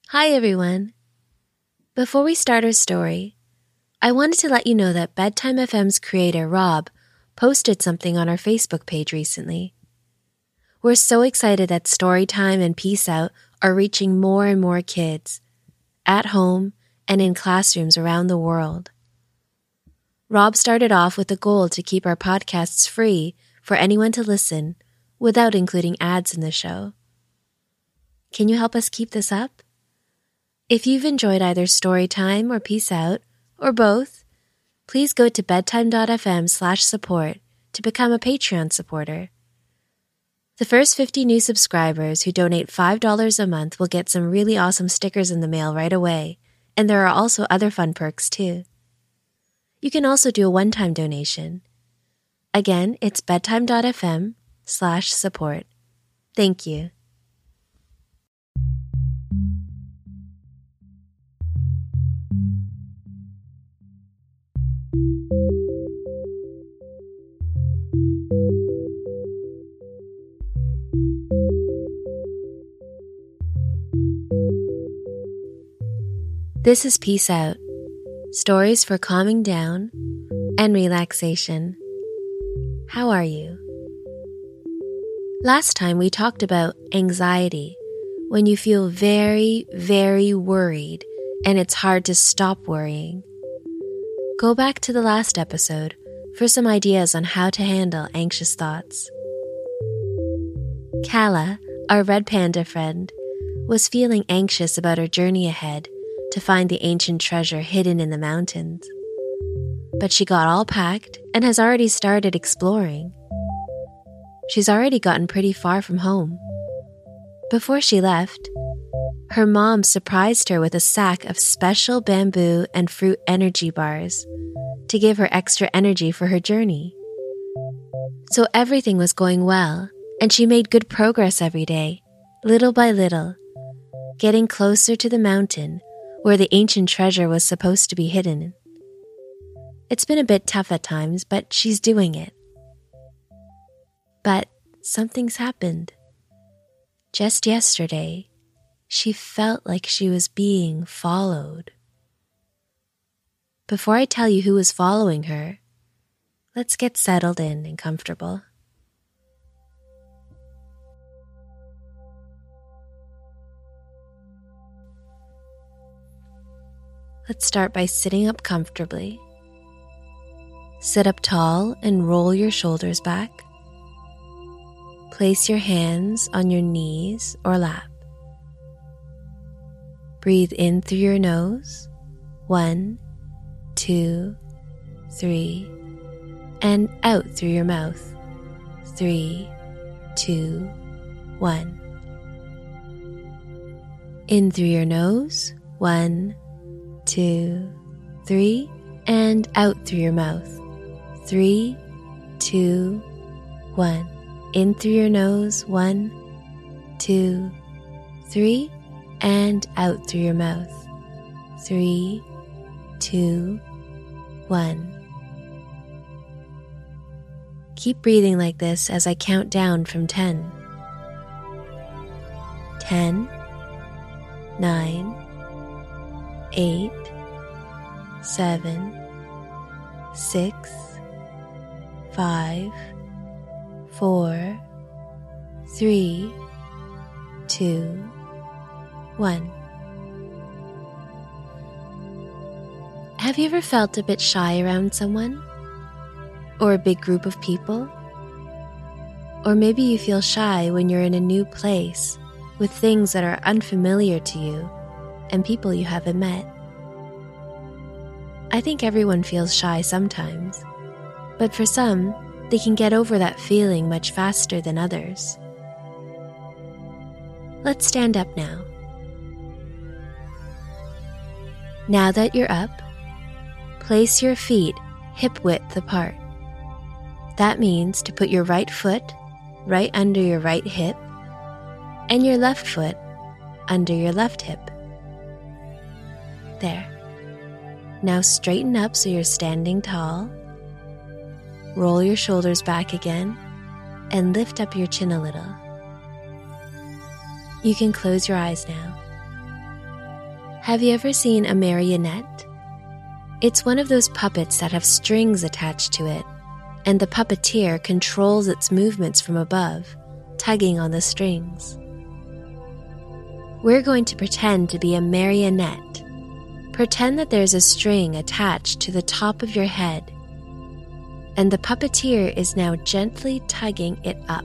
Hi, everyone. Before we start our story, I wanted to let you know that Bedtime FM's creator, Rob, posted something on our Facebook page recently. We're so excited that Storytime and Peace Out are reaching more and more kids, at home and in classrooms around the world. Rob started off with a goal to keep our podcasts free for anyone to listen without including ads in the show. Can you help us keep this up? If you've enjoyed either Storytime or Peace Out, or both, please go to bedtime.fm/support to become a Patreon supporter. The first 50 new subscribers who donate $5 a month will get some really awesome stickers in the mail right away, and there are also other fun perks too. You can also do a one-time donation. Again, it's bedtime.fm/support. Thank you. This is Peace Out, stories for calming down and relaxation. How are you? Last time we talked about anxiety, when you feel very, very worried and it's hard to stop worrying. Go back to the last episode for some ideas on how to handle anxious thoughts. Kala, our red panda friend, was feeling anxious about her journey ahead to find the ancient treasure hidden in the mountains. But she got all packed and has already started exploring. She's already gotten pretty far from home. Before she left, her mom surprised her with a sack of special bamboo and fruit energy bars to give her extra energy for her journey. So everything was going well, and she made good progress every day, little by little, getting closer to the mountain where the ancient treasure was supposed to be hidden. It's been a bit tough at times, but she's doing it. But something's happened. Just yesterday, she felt like she was being followed. Before I tell you who was following her, let's get settled in and comfortable. Let's start by sitting up comfortably. Sit up tall and roll your shoulders back. Place your hands on your knees or lap. Breathe in through your nose. 1, 2, 3. And out through your mouth. 3, 2, 1. In through your nose. 1, 2, 3, and out through your mouth. 3, 2, 1. In through your nose. 1, 2, 3, and out through your mouth. 3, 2, 1. Keep breathing like this as I count down from 10. 10, 9, 8, 7, 6, 5, 4, 3, 2, 1. Have you ever felt a bit shy around someone? Or a big group of people? Or maybe you feel shy when you're in a new place with things that are unfamiliar to you and people you haven't met. I think everyone feels shy sometimes, but for some, they can get over that feeling much faster than others. Let's stand up now. Now that you're up, place your feet hip-width apart. That means to put your right foot right under your right hip and your left foot under your left hip. There. Now straighten up so you're standing tall. Roll your shoulders back again and lift up your chin a little. You can close your eyes now. Have you ever seen a marionette? It's one of those puppets that have strings attached to it, and the puppeteer controls its movements from above, tugging on the strings. We're going to pretend to be a marionette. Pretend that there's a string attached to the top of your head, and the puppeteer is now gently tugging it up.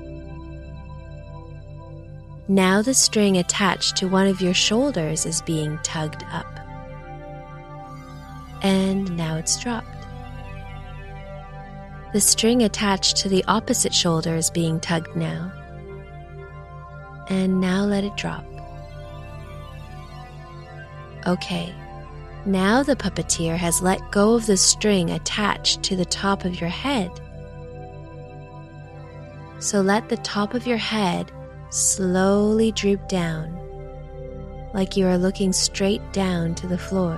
Now the string attached to one of your shoulders is being tugged up. And now it's dropped. The string attached to the opposite shoulder is being tugged now. And now let it drop. Okay, now the puppeteer has let go of the string attached to the top of your head. So let the top of your head slowly droop down, like you are looking straight down to the floor.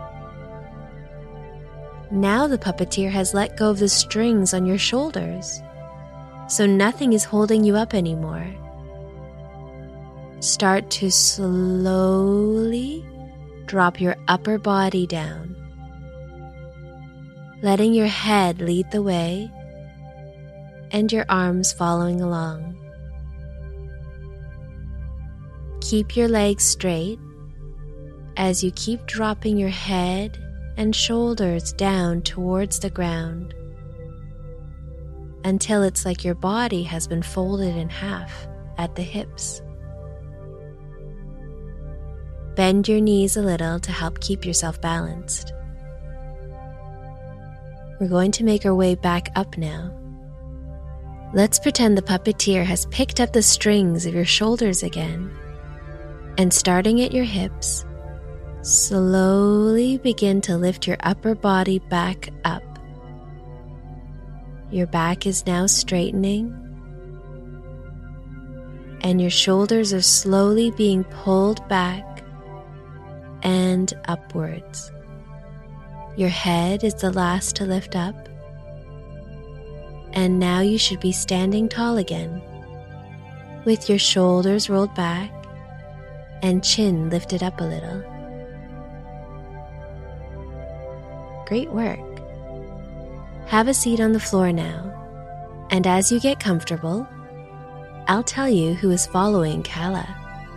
Now the puppeteer has let go of the strings on your shoulders, so nothing is holding you up anymore. Start to slowly drop your upper body down, letting your head lead the way and your arms following along. Keep your legs straight as you keep dropping your head and shoulders down towards the ground until it's like your body has been folded in half at the hips. Bend your knees a little to help keep yourself balanced. We're going to make our way back up now. Let's pretend the puppeteer has picked up the strings of your shoulders again, and starting at your hips, slowly begin to lift your upper body back up. Your back is now straightening, and your shoulders are slowly being pulled back and upwards. Your head is the last to lift up, and now you should be standing tall again, with your shoulders rolled back and chin lifted up a little. Great work. Have a seat on the floor now, and as you get comfortable, I'll tell you who is following Kala.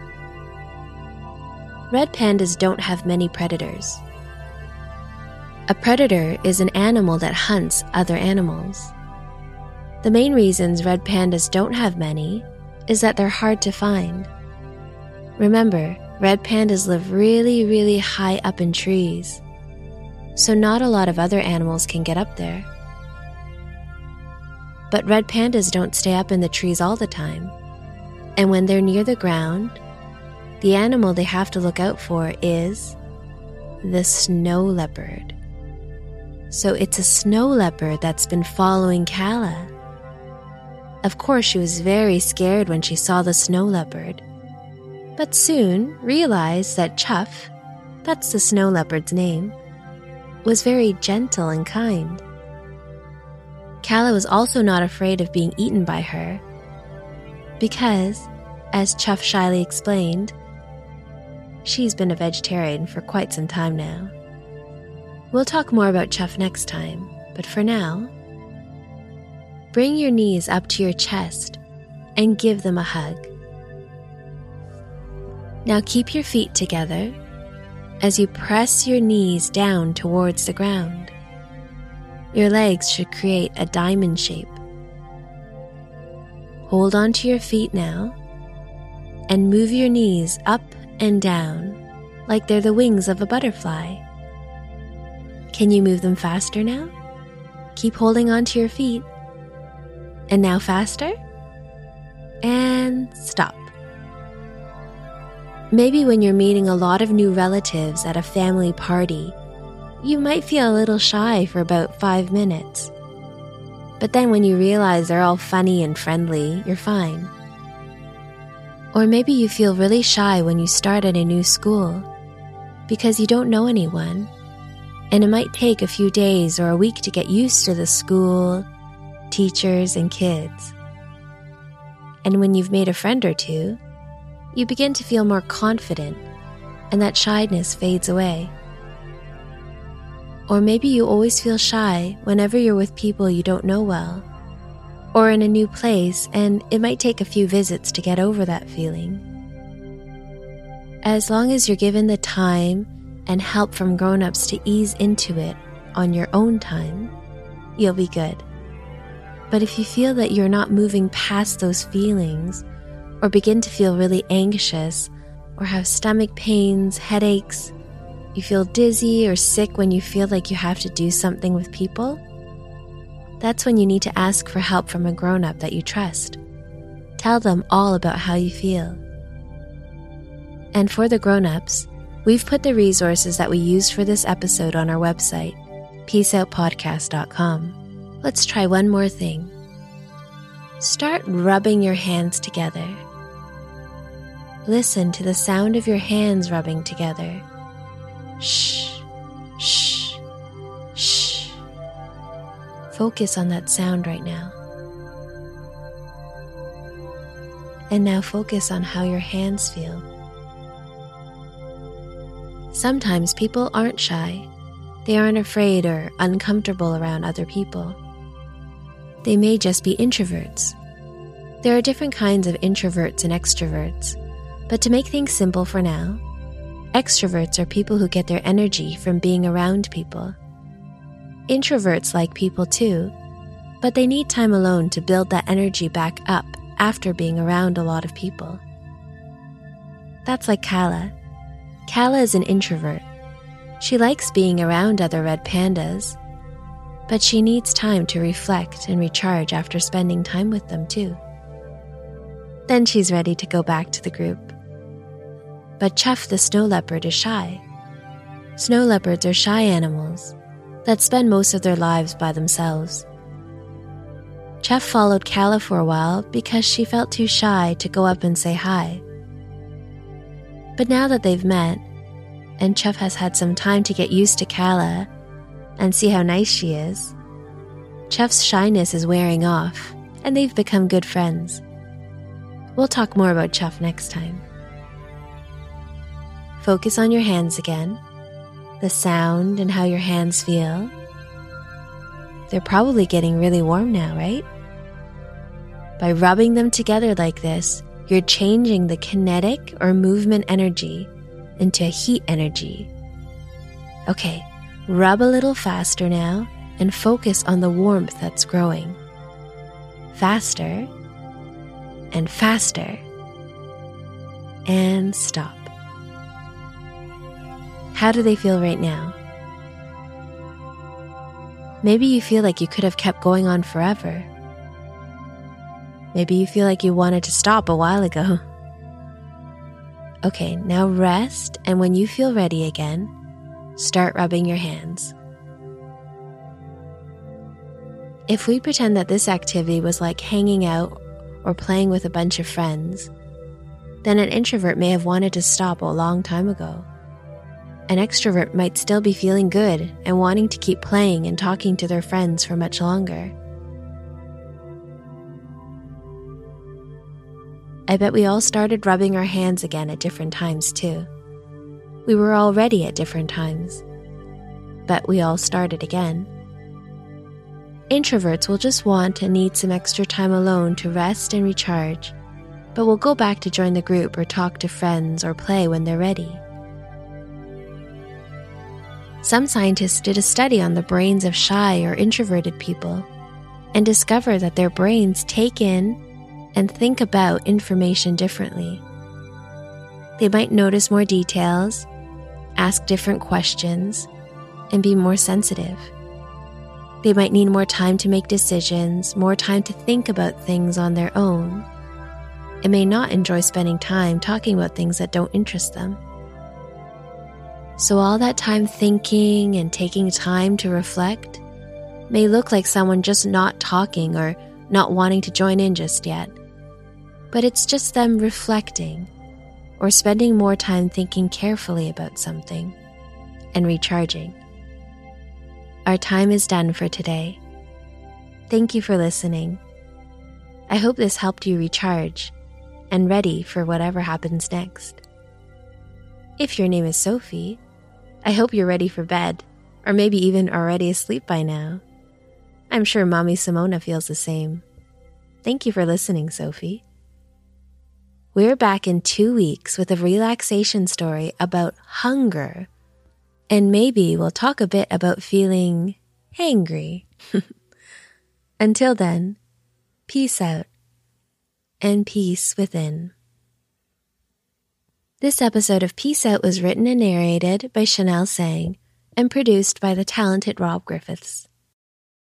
Red pandas don't have many predators. A predator is an animal that hunts other animals. The main reasons red pandas don't have many is that they're hard to find. Remember, red pandas live really high up in trees, so not a lot of other animals can get up there. But red pandas don't stay up in the trees all the time, and when they're near the ground, the animal they have to look out for is the snow leopard. So it's a snow leopard that's been following Kala. Of course, she was very scared when she saw the snow leopard, but soon realized that Chuff, that's the snow leopard's name, was very gentle and kind. Kala was also not afraid of being eaten by her, because, as Chuff shyly explained, she's been a vegetarian for quite some time now. We'll talk more about Chuff next time, but for now, bring your knees up to your chest and give them a hug. Now keep your feet together as you press your knees down towards the ground. Your legs should create a diamond shape. Hold on to your feet now and move your knees up and down like they're the wings of a butterfly. Can you move them faster now? Keep holding on to your feet. And now faster. And stop. Maybe when you're meeting a lot of new relatives at a family party, you might feel a little shy for about 5 minutes. But then when you realize they're all funny and friendly, you're fine. Or maybe you feel really shy when you start at a new school because you don't know anyone, and it might take a few days or a week to get used to the school, teachers, and kids. And when you've made a friend or two, you begin to feel more confident and that shyness fades away. Or maybe you always feel shy whenever you're with people you don't know well, or in a new place, and it might take a few visits to get over that feeling. As long as you're given the time and help from grown-ups to ease into it on your own time, you'll be good. But if you feel that you're not moving past those feelings, or begin to feel really anxious, or have stomach pains, headaches, you feel dizzy or sick when you feel like you have to do something with people, that's when you need to ask for help from a grown-up that you trust. Tell them all about how you feel. And for the grown-ups, we've put the resources that we used for this episode on our website, peaceoutpodcast.com. Let's try one more thing. Start rubbing your hands together. Listen to the sound of your hands rubbing together. Shh, shh, shh. Focus on that sound right now. And now focus on how your hands feel. Sometimes people aren't shy. They aren't afraid or uncomfortable around other people. They may just be introverts. There are different kinds of introverts and extroverts, but to make things simple for now, extroverts are people who get their energy from being around people. Introverts like people too, but they need time alone to build that energy back up after being around a lot of people. That's like Kala. Kala is an introvert. She likes being around other red pandas, but she needs time to reflect and recharge after spending time with them too. Then she's ready to go back to the group. But Chuff the snow leopard is shy. Snow leopards are shy animals that spend most of their lives by themselves. Chuff followed Kala for a while because she felt too shy to go up and say hi. But now that they've met, and Chuff has had some time to get used to Kala and see how nice she is, Chuff's shyness is wearing off, and they've become good friends. We'll talk more about Chuff next time. Focus on your hands again, the sound and how your hands feel. They're probably getting really warm now, right? By rubbing them together like this, you're changing the kinetic or movement energy into a heat energy. Okay, rub a little faster now and focus on the warmth that's growing. Faster and faster. And stop. How do they feel right now? Maybe you feel like you could have kept going on forever. Maybe you feel like you wanted to stop a while ago. Okay, now rest, and when you feel ready again, start rubbing your hands. If we pretend that this activity was like hanging out or playing with a bunch of friends, then an introvert may have wanted to stop a long time ago. An extrovert might still be feeling good and wanting to keep playing and talking to their friends for much longer. I bet we all started rubbing our hands again at different times too. We were all ready at different times, but we all started again. Introverts will just want and need some extra time alone to rest and recharge, but will go back to join the group or talk to friends or play when they're ready. Some scientists did a study on the brains of shy or introverted people and discovered that their brains take in and think about information differently. They might notice more details, ask different questions, and be more sensitive. They might need more time to make decisions, more time to think about things on their own, and may not enjoy spending time talking about things that don't interest them. So all that time thinking and taking time to reflect may look like someone just not talking or not wanting to join in just yet. But it's just them reflecting or spending more time thinking carefully about something and recharging. Our time is done for today. Thank you for listening. I hope this helped you recharge and ready for whatever happens next. If your name is Sophie, I hope you're ready for bed, or maybe even already asleep by now. I'm sure Mommy Simona feels the same. Thank you for listening, Sophie. We're back in 2 weeks with a relaxation story about hunger, and maybe we'll talk a bit about feeling hangry. Until then, peace out and peace within. This episode of Peace Out was written and narrated by Chanel Sang and produced by the talented Rob Griffiths.